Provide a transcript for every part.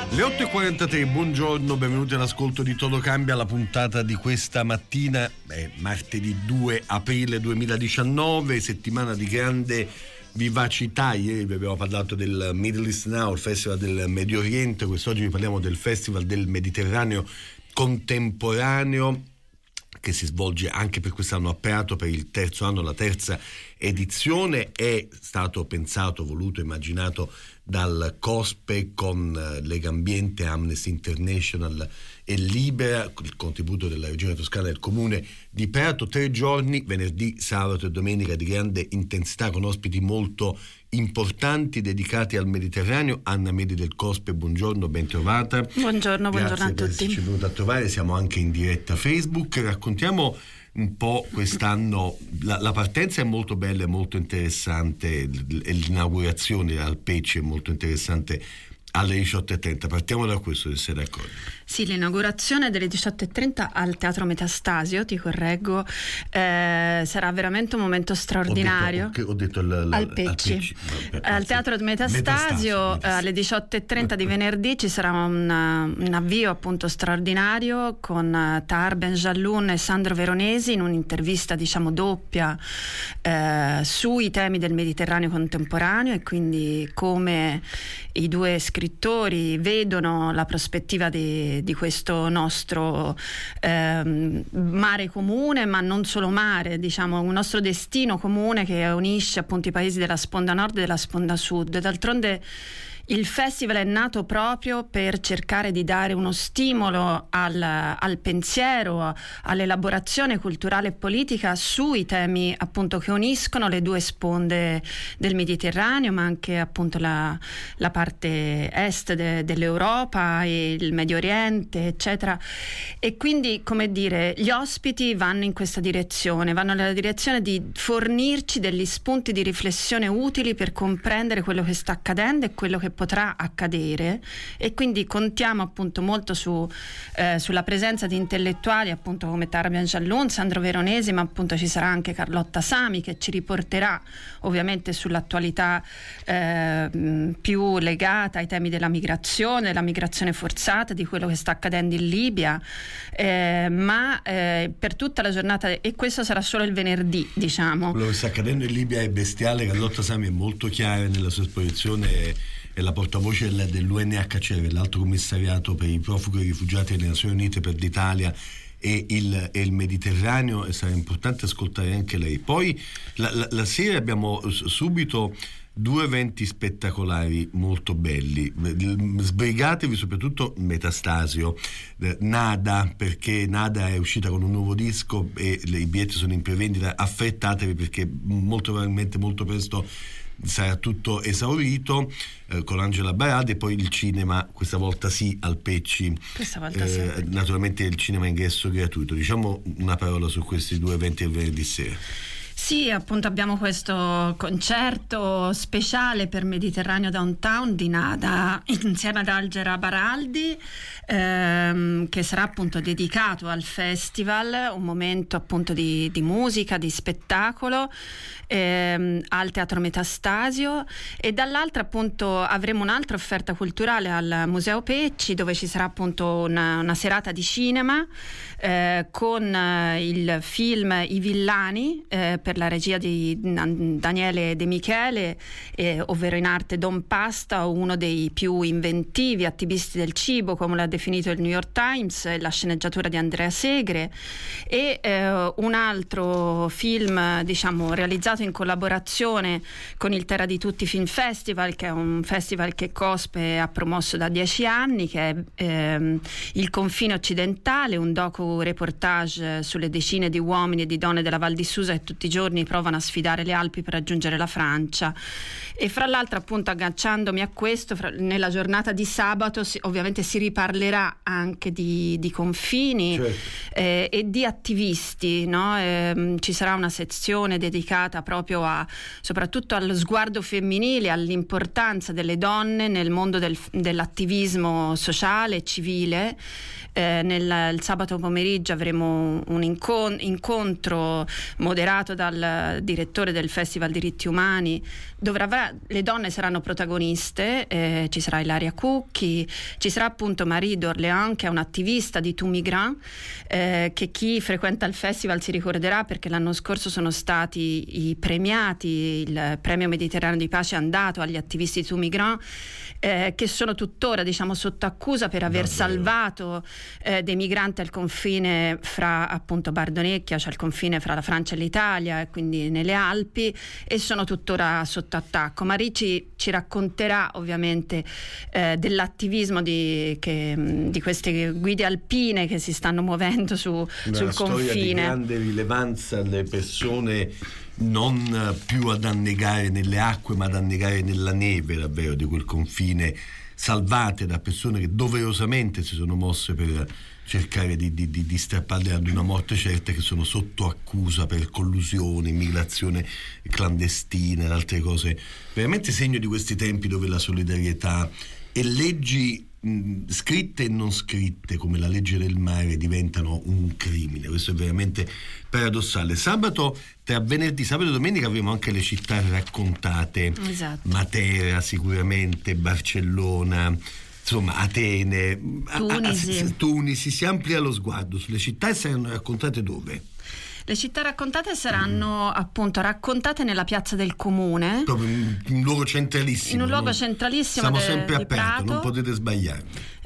Le 8.43, buongiorno, benvenuti all'ascolto di Todo Cambia, la puntata di questa mattina è martedì 2 aprile 2019, settimana di grande vivacità. Ieri vi abbiamo parlato del Middle East Now, il festival del Medio Oriente, quest'oggi vi parliamo del festival del Mediterraneo contemporaneo che si svolge anche per quest'anno a Prato per il terzo anno, la terza edizione. È stato pensato, voluto, immaginato dal COSPE con Legambiente, Amnesty International e Libera, il contributo della Regione Toscana e del Comune di Prato. 3 giorni, venerdì, sabato e domenica, di grande intensità, con ospiti molto importanti dedicati al Mediterraneo. Anna Medi del COSPE, buongiorno, ben trovata. Buongiorno a tutti. Grazie per esserci venuta a trovare, siamo anche in diretta Facebook. Raccontiamo un po' quest'anno, la partenza è molto bella e molto interessante, l'inaugurazione al Pecci è molto interessante alle 18.30. Partiamo da questo, se sei d'accordo. Sì, l'inaugurazione delle 18.30 al Teatro Metastasio, ti correggo, sarà veramente un momento straordinario. Ho detto al Pecci. Al Teatro Metastasio alle 18.30 di venerdì ci sarà un avvio appunto straordinario con Tahar Benjalloun e Sandro Veronesi in un'intervista diciamo doppia sui temi del Mediterraneo contemporaneo, e quindi come i due scrittori vedono la prospettiva di questo nostro mare comune, ma non solo mare, diciamo un nostro destino comune che unisce appunto i paesi della sponda nord e della sponda sud. D'altronde il festival è nato proprio per cercare di dare uno stimolo al pensiero, all'elaborazione culturale e politica sui temi appunto che uniscono le due sponde del Mediterraneo, ma anche appunto la parte est dell'Europa e il Medio Oriente, eccetera. E quindi, come dire, gli ospiti vanno in questa direzione, vanno nella direzione di fornirci degli spunti di riflessione utili per comprendere quello che sta accadendo e quello che potrà accadere, e quindi contiamo appunto molto sulla presenza di intellettuali appunto come Tahar Benjalloun, Sandro Veronesi, ma appunto ci sarà anche Carlotta Sami che ci riporterà ovviamente sull'attualità più legata ai temi della migrazione forzata, di quello che sta accadendo in Libia, ma per tutta la giornata, e questo sarà solo il venerdì, diciamo. Quello che sta accadendo in Libia è bestiale. Carlotta Sami è molto chiara nella sua esposizione, è la portavoce dell'UNHCR, l'Alto Commissariato per i profughi e i rifugiati delle Nazioni Unite per l'Italia e il Mediterraneo, e sarà importante ascoltare anche lei. Poi la sera abbiamo subito 2 eventi spettacolari molto belli. Sbrigatevi, soprattutto Metastasio, Nada, perché Nada è uscita con un nuovo disco e i biglietti sono in prevendita. Affrettatevi perché molto probabilmente molto presto sarà tutto esaurito, con Angela Baradi. E poi il cinema, questa volta sì, al Pecci, sì. Naturalmente il cinema ingresso gratuito. Diciamo una parola su questi 2 eventi del venerdì sera. Sì, appunto abbiamo questo concerto speciale per Mediterraneo Downtown di Nada insieme ad Angela Baraldi, che sarà appunto dedicato al festival, un momento appunto di musica, di spettacolo al Teatro Metastasio, e dall'altra appunto avremo un'altra offerta culturale al Museo Pecci, dove ci sarà appunto una serata di cinema con il film I Villani per la regia di Daniele De Michele, ovvero in arte Don Pasta, uno dei più inventivi attivisti del cibo, come l'ha definito il New York Times, la sceneggiatura di Andrea Segre, e un altro film diciamo realizzato in collaborazione con il Terra di Tutti Film Festival, che è un festival che COSPE ha promosso da 10 anni, che è Il Confine Occidentale, un docu-reportage sulle decine di uomini e di donne della Val di Susa che tutti i giorni provano a sfidare le Alpi per raggiungere la Francia. E fra l'altro, appunto, agganciandomi a questo, nella giornata di sabato ovviamente si riparlerà anche di confini, certo, e di attivisti, no? Ci sarà una sezione dedicata proprio soprattutto allo sguardo femminile, all'importanza delle donne nel mondo dell'attivismo sociale e civile. Il sabato pomeriggio avremo un incontro moderato dal direttore del Festival Diritti Umani, dove le donne saranno protagoniste. Ci sarà Ilaria Cucchi, ci sarà appunto Marie d'Orléans, che è un'attivista di Tous Migrants, che chi frequenta il festival si ricorderà perché l'anno scorso sono stati i premiati, il premio Mediterraneo di pace è andato agli attivisti di Tous Migrants, che sono tuttora, diciamo, sotto accusa per aver salvato dei migranti al confine fra appunto Bardonecchia, cioè il confine fra la Francia e l'Italia, e quindi nelle Alpi, e sono tuttora sotto attacco. Marie ci racconterà ovviamente dell'attivismo di queste guide alpine che si stanno muovendo sul confine. Storia di grande rilevanza alle persone, non più ad annegare nelle acque ma ad annegare nella neve davvero di quel confine, salvate da persone che doverosamente si sono mosse per cercare di strapparle ad una morte certa, che sono sotto accusa per collusione, immigrazione clandestina ed altre cose. Veramente segno di questi tempi dove la solidarietà e leggi scritte e non scritte come la legge del mare diventano un crimine. Questo è veramente paradossale. Tra venerdì, sabato e domenica avremo anche le città raccontate. Esatto. Matera sicuramente, Barcellona, insomma Atene, Tunisi. Si amplia lo sguardo sulle città e saranno raccontate dove? Le città raccontate saranno appunto raccontate nella piazza del Comune, proprio in un luogo centralissimo. In un luogo centralissimo. Siamo sempre di aperti, Prato. non potete sbagliarvi.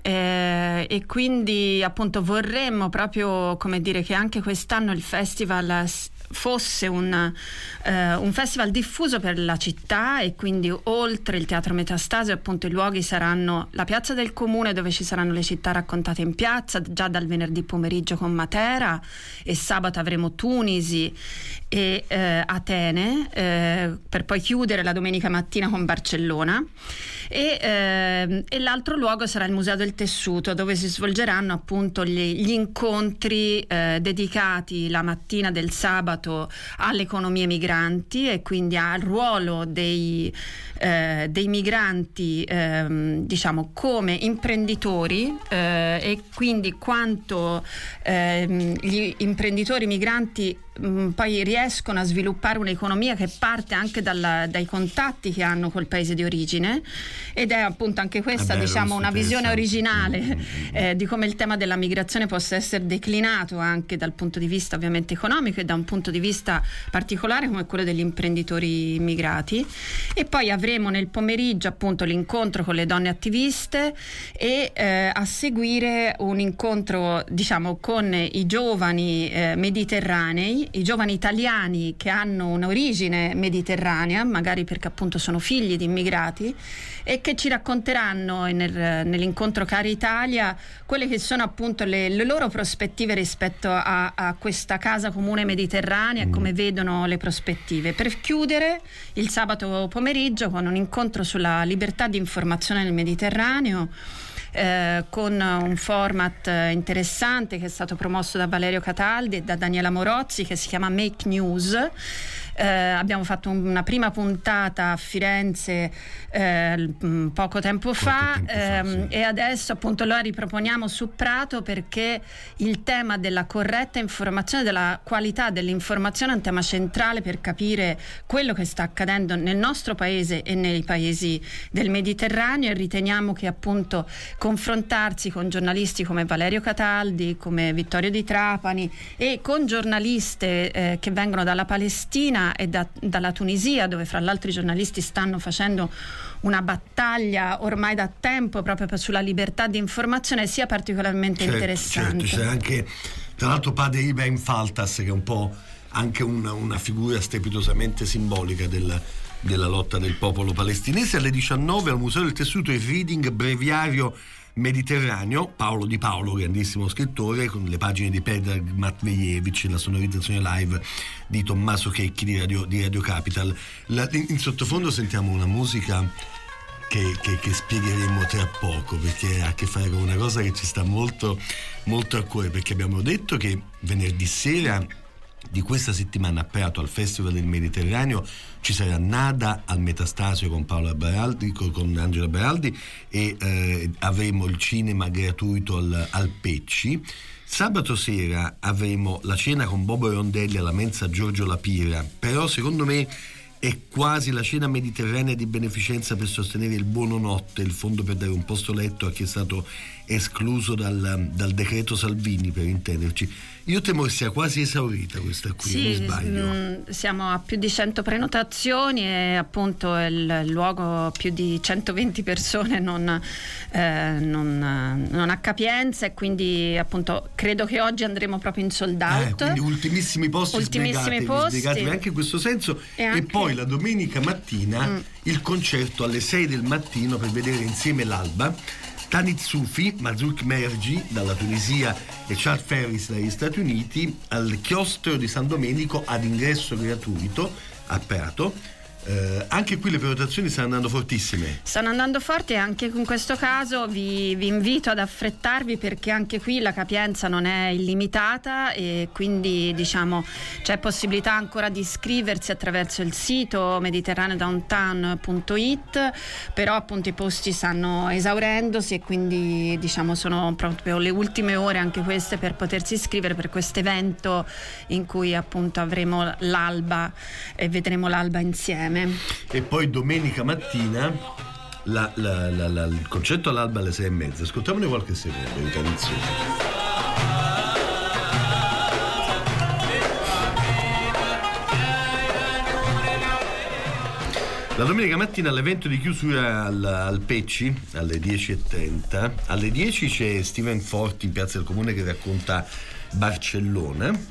E quindi appunto vorremmo proprio, come dire, che anche quest'anno il festival fosse un festival diffuso per la città, e quindi oltre il Teatro Metastasio appunto i luoghi saranno la piazza del Comune, dove ci saranno le città raccontate in piazza già dal venerdì pomeriggio con Matera, e sabato avremo Tunisi e Atene, per poi chiudere la domenica mattina con Barcellona, e l'altro luogo sarà il Museo del Tessuto, dove si svolgeranno appunto gli incontri dedicati la mattina del sabato alle economie migranti, e quindi al ruolo dei migranti diciamo come imprenditori, e quindi quanto gli imprenditori migranti poi riescono a sviluppare un'economia che parte anche dai contatti che hanno col paese di origine, ed è appunto anche questa diciamo una visione originale di come il tema della migrazione possa essere declinato anche dal punto di vista ovviamente economico e da un punto di vista particolare come quello degli imprenditori immigrati. E poi avremo nel pomeriggio appunto l'incontro con le donne attiviste, e a seguire un incontro diciamo con i giovani mediterranei, i giovani italiani che hanno un'origine mediterranea, magari perché appunto sono figli di immigrati, e che ci racconteranno nell'incontro Cari Italia quelle che sono appunto le loro prospettive rispetto a questa casa comune mediterranea e come vedono le prospettive, per chiudere il sabato pomeriggio con un incontro sulla libertà di informazione nel Mediterraneo, con un format interessante che è stato promosso da Valerio Cataldi e da Daniela Morozzi, che si chiama Make News. Abbiamo fatto una prima puntata a Firenze poco tempo fa, sì. E adesso appunto la riproponiamo su Prato, perché il tema della corretta informazione, della qualità dell'informazione è un tema centrale per capire quello che sta accadendo nel nostro paese e nei paesi del Mediterraneo, e riteniamo che appunto confrontarsi con giornalisti come Valerio Cataldi, come Vittorio Di Trapani, e con giornaliste che vengono dalla Palestina e dalla Tunisia, dove fra l'altro i giornalisti stanno facendo una battaglia ormai da tempo proprio sulla libertà di informazione, sia particolarmente interessante. Certo, c'è anche tra l'altro padre Ibrahim Faltas, che è un po' anche una figura strepitosamente simbolica della lotta del popolo palestinese. Alle 19 al Museo del Tessuto il reading breviario Mediterraneo, Paolo Di Paolo, grandissimo scrittore, con le pagine di Predrag Matvejevic e la sonorizzazione live di Tommaso Checchi di Radio Capital. In sottofondo sentiamo una musica che spiegheremo tra poco, perché ha a che fare con una cosa che ci sta molto molto a cuore, perché abbiamo detto che venerdì sera di questa settimana a Prato al Festival del Mediterraneo ci sarà Nada al Metastasio con Paola Baraldi, con Angela Baraldi, e avremo il cinema gratuito al Pecci. Sabato sera avremo la cena con Bobo Rondelli alla mensa Giorgio Lapira, però secondo me è quasi la cena mediterranea di beneficenza per sostenere il Buono Notte, il fondo per dare un posto letto a chi è stato escluso dal decreto Salvini, per intenderci. Io temo che sia quasi esaurita questa qui, sì, non sbaglio. Siamo a più di 100 prenotazioni e appunto il luogo più di 120 persone non ha capienza, e quindi appunto credo che oggi andremo proprio in sold out. Quindi ultimissimi posti, sbrigatevi anche in questo senso. E poi la domenica mattina il concerto alle 6 del mattino per vedere insieme l'alba. Tanit Soufi, Mazouk Mergi dalla Tunisia e Charles Ferris dagli Stati Uniti al Chiostro di San Domenico ad ingresso gratuito a Prato. Anche qui le prenotazioni stanno andando fortissime. Stanno andando forti, e anche in questo caso vi invito ad affrettarvi, perché anche qui la capienza non è illimitata e quindi diciamo c'è possibilità ancora di iscriversi attraverso il sito mediterraneodowntown.it, però appunto i posti stanno esaurendosi e quindi diciamo sono proprio le ultime ore anche queste per potersi iscrivere per questo evento in cui appunto avremo l'alba e vedremo l'alba insieme. E poi domenica mattina il concerto all'alba alle 6:30. Ascoltiamone qualche secondo di tradizione. La domenica mattina l'evento di chiusura al Pecci alle 10:30. Alle 10 c'è Steven Forti in Piazza del Comune che racconta Barcellona.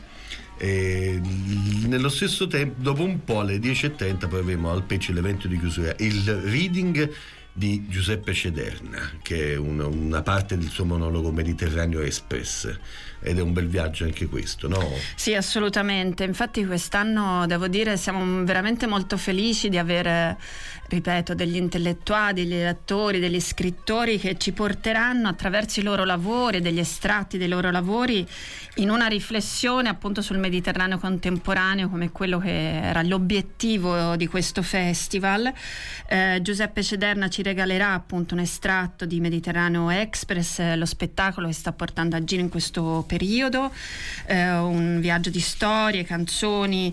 Nello stesso tempo, dopo un po', alle 10:30 poi avremo al Pecci l'evento di chiusura, il reading di Giuseppe Cederna, che è una parte del suo monologo Mediterraneo Express, ed è un bel viaggio anche questo, no? Sì, assolutamente. Infatti quest'anno devo dire siamo veramente molto felici di avere, ripeto, degli intellettuali, degli lettori, degli scrittori che ci porteranno attraverso i loro lavori, degli estratti dei loro lavori, in una riflessione appunto sul Mediterraneo contemporaneo, come quello che era l'obiettivo di questo festival. Giuseppe Cederna ci regalerà appunto un estratto di Mediterraneo Express, lo spettacolo che sta portando a giro in questo periodo, un viaggio di storie, canzoni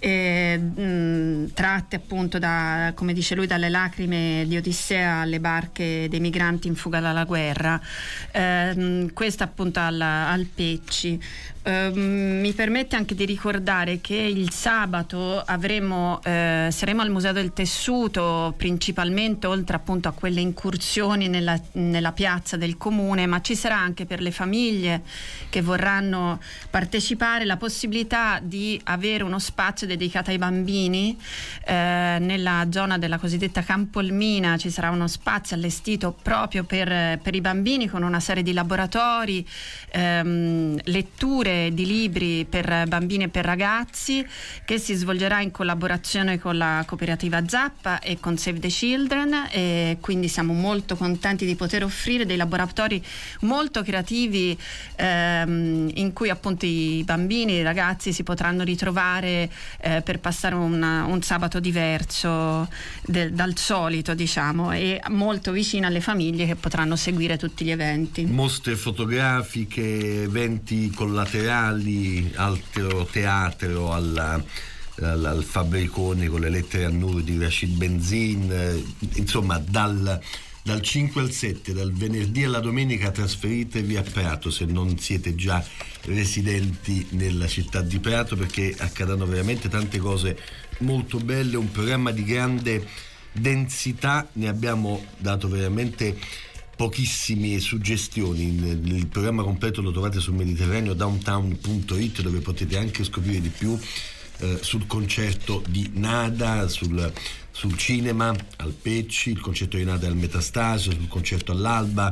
tratte appunto da, come dice lui, dalle lacrime di Odissea alle barche dei migranti in fuga dalla guerra. Questa appunto al Pecci. Mi permette anche di ricordare che il sabato saremo al Museo del Tessuto, principalmente, oltre appunto a quelle incursioni nella piazza del comune, ma ci sarà anche per le famiglie che vorranno partecipare la possibilità di avere uno spazio dedicato ai bambini nella zona della cosiddetta Campolmina. Ci sarà uno spazio allestito proprio per i bambini, con una serie di laboratori, letture di libri per bambini e per ragazzi, che si svolgerà in collaborazione con la cooperativa Zappa e con Save the Children, e quindi siamo molto contenti di poter offrire dei laboratori molto creativi in cui appunto i bambini e i ragazzi si potranno ritrovare per passare un sabato diverso dal solito, diciamo, e molto vicino alle famiglie che potranno seguire tutti gli eventi. Mostre fotografiche, eventi collaterali, altro teatro al Fabbricone con le lettere a Nur di Rashid Benzin, insomma dal 5 al 7, dal venerdì alla domenica trasferitevi a Prato se non siete già residenti nella città di Prato, perché accadranno veramente tante cose molto belle, un programma di grande densità. Ne abbiamo dato veramente pochissime suggestioni. Il programma completo lo trovate su mediterraneodowntown.it, dove potete anche scoprire di più sul concerto di Nada, sul cinema al Pecci, il concerto di Nada al Metastasio, sul concerto all'alba,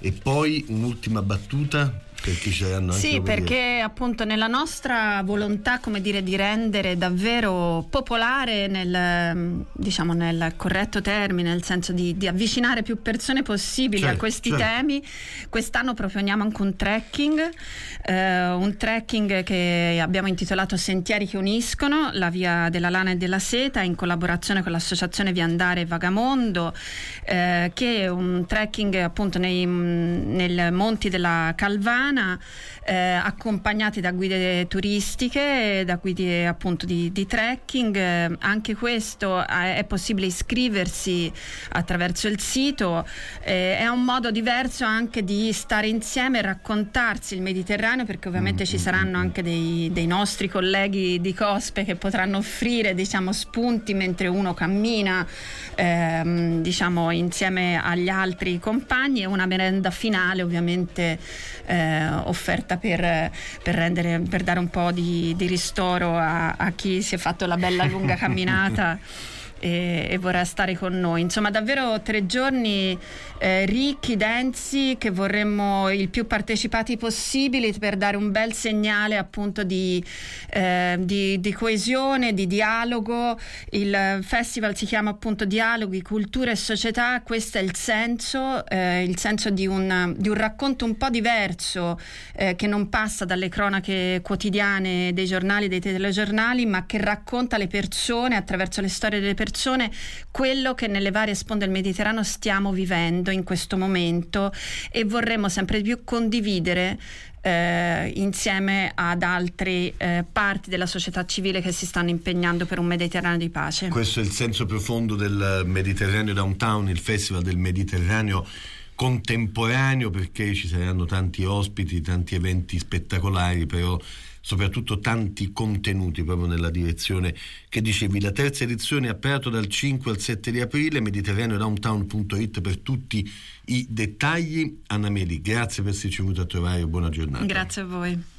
E poi un'ultima battuta per chi ce l'hanno anche. Sì, perché appunto nella nostra volontà, come dire, di rendere davvero popolare nel corretto termine, nel senso di avvicinare più persone possibili a questi temi, quest'anno proponiamo anche un trekking che abbiamo intitolato Sentieri che uniscono, la via della lana e della seta, in collaborazione con l'associazione Viandare e Vagamondo, che è un trekking appunto nei monti della Calvana, accompagnati da guide turistiche, da guide appunto di trekking. Anche questo è possibile iscriversi attraverso il sito. È un modo diverso anche di stare insieme e raccontarsi il Mediterraneo, perché ovviamente ci saranno anche dei nostri colleghi di COSPE che potranno offrire, diciamo, spunti mentre uno cammina, diciamo, insieme agli altri compagni, e una merenda finale ovviamente offerta per dare un po' di ristoro a chi si è fatto la bella lunga camminata e vorrà stare con noi. Insomma, davvero 3 giorni ricchi, densi, che vorremmo il più partecipati possibili, per dare un bel segnale appunto di coesione, di dialogo. Il festival si chiama appunto Dialoghi, Cultura e Società. Questo è il senso di un racconto un po' diverso, che non passa dalle cronache quotidiane dei giornali, dei telegiornali, ma che racconta le persone, attraverso le storie delle persone, quello che nelle varie sponde del Mediterraneo stiamo vivendo in questo momento, e vorremmo sempre di più condividere insieme ad altre parti della società civile che si stanno impegnando per un Mediterraneo di pace. Questo è il senso profondo del Mediterraneo Downtown, il festival del Mediterraneo contemporaneo, perché ci saranno tanti ospiti, tanti eventi spettacolari, però soprattutto tanti contenuti proprio nella direzione che dicevi. La terza edizione è aperta dal 5 al 7 di aprile, mediterraneodowntown.it per tutti i dettagli. Anna Meli, grazie per esserci venuta a trovare, buona giornata. Grazie a voi.